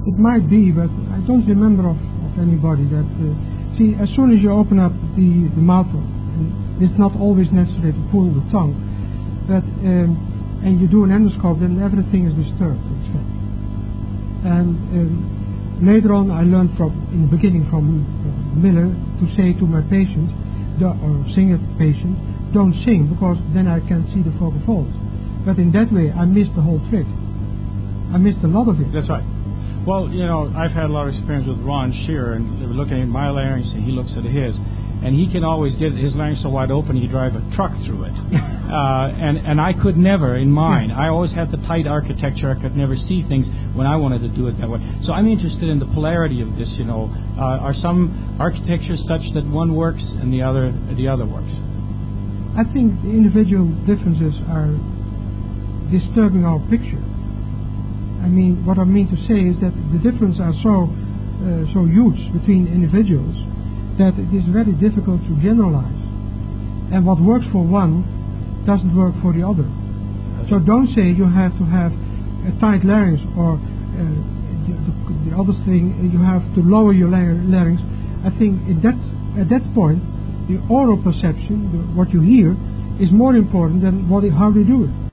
It might be, but I don't remember of anybody that... see, as soon as you open up the mouth, and it's not always necessary to pull the tongue, but and you do an endoscope, then everything is disturbed, in fact. And later on, I learned in the beginning from Miller to say to my patient, or singer patient, don't sing, because then I can't see the vocal folds. But in that way, I missed the whole trick. I missed a lot of it. That's right. Well, I've had a lot of experience with Ron Shearer, and looking at my larynx, and he looks at his, and he can always get his larynx so wide open, he drive a truck through it. And I could never, in mine, I always had the tight architecture, I could never see things when I wanted to do it that way. So I'm interested in the polarity of this, Are some architectures such that one works and the other works? I think the individual differences are disturbing our picture. I mean, what I mean to say is that the differences are so huge between individuals that it is very difficult to generalize. And what works for one doesn't work for the other. So don't say you have to have a tight larynx, or the other thing, you have to lower your larynx. I think at that point, the oral perception, what you hear, is more important than how they do it.